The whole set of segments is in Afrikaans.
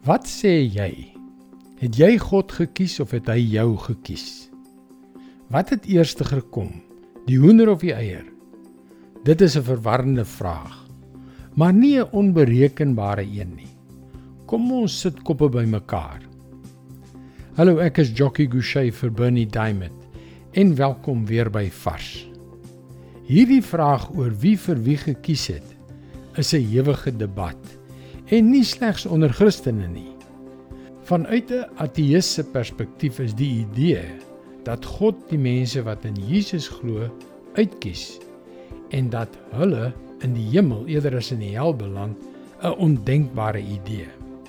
Wat sê jy? Het jy God gekies of het hy jou gekies? Wat het eerste gekom, die hoender of die eier? Dit is 'n verwarrende vraag, maar nie 'n onberekenbare een nie. Kom ons sit koppe bymekaar. Hallo, ek is Jockey Gouchee vir Bernie Diamond en welkom weer by Vars. Hierdie vraag oor wie vir wie gekies het, is 'n ewige debat en nie slegs onder Christene nie. Vanuit 'n ateïste perspektief is die idee dat God die mense wat in Jesus glo uitkies en dat hulle in die hemel eerder as in die hel beland 'n ondenkbare idee.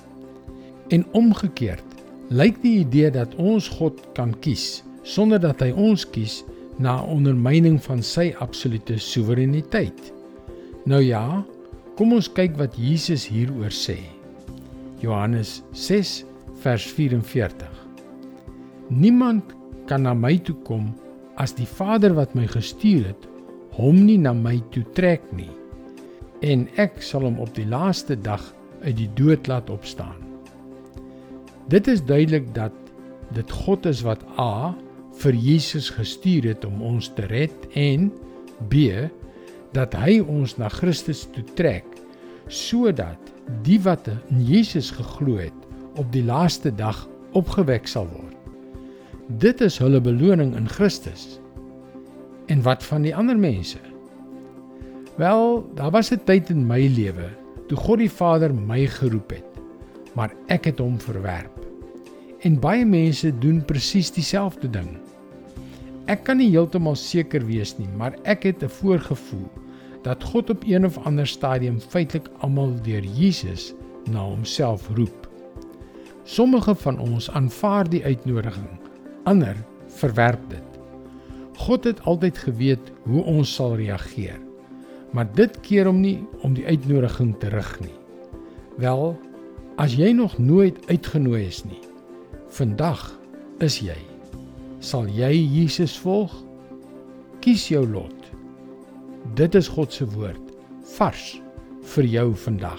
En omgekeerd lyk die idee dat ons God kan kies sonder dat hy ons kies na 'n ondermyning van sy absolute soewereiniteit. Nou ja, kom ons kyk wat Jesus hieroor sê. Johannes 6 vers 44. Niemand kan na my toe kom as die Vader wat my gestuur het hom nie na my toe trek nie, en ek sal hom op die laaste dag uit die dood laat opstaan. Dit is duidelik dat dit God is wat A, vir Jesus gestuur het om ons te red, en B, dat hy ons na Christus toe trek, sodat die wat in Jesus geglo het, op die laaste dag opgewek sal word. Dit is hulle beloning in Christus. En wat van die ander mense? Wel, daar was 'n tyd in my lewe, toe God die Vader my geroep het, maar ek het hom verwerp. En baie mense doen presies dieselfde ding. Ek kan nie heeltemal seker wees nie, maar ek het 'n voorgevoel dat God op een of ander stadium feitelik almal deur Jesus na homself roep. Sommige van ons aanvaar die uitnodiging, ander verwerp dit. God het altyd geweet hoe ons sal reageer, maar dit keer hom nie om die uitnodiging terug nie. Wel, as jy nog nooit uitgenooi is nie, vandag is jy. Sal jy Jesus volg? Kies jou lot. Dit is God se woord, vars vir jou vandag.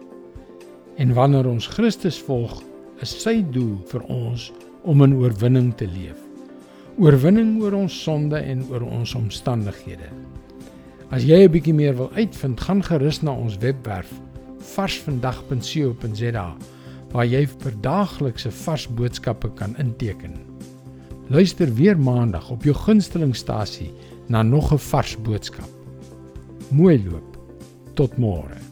En wanneer ons Christus volg, is sy doel vir ons om in oorwinning te leef. Oorwinning oor ons sonde en oor ons omstandighede. As jy 'n bietjie meer wil uitvind, gaan gerus na ons webwerf varsvandag.co.za waar jy vir daaglikse vars boodskappe kan inteken. Luister weer maandag op jou gunstelingstasie na nog 'n vars boodskap. Mooi loop. Tot môre.